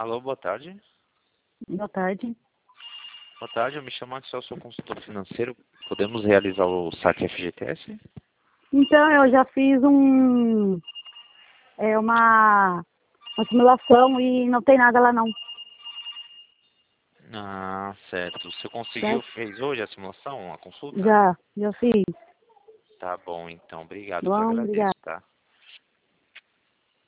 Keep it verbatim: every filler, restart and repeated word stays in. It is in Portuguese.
Alô, boa tarde. Boa tarde. Boa tarde, eu me chamo Axel, sou consultor financeiro. Podemos realizar o saque F G T S? Então, eu já fiz um, é, uma, uma simulação e não tem nada lá não. Ah, certo. Você conseguiu, Certo? fez hoje a simulação, a consulta? Já, já fiz. Tá bom, então. Obrigado, te Bom, agradeço, obrigada. tá?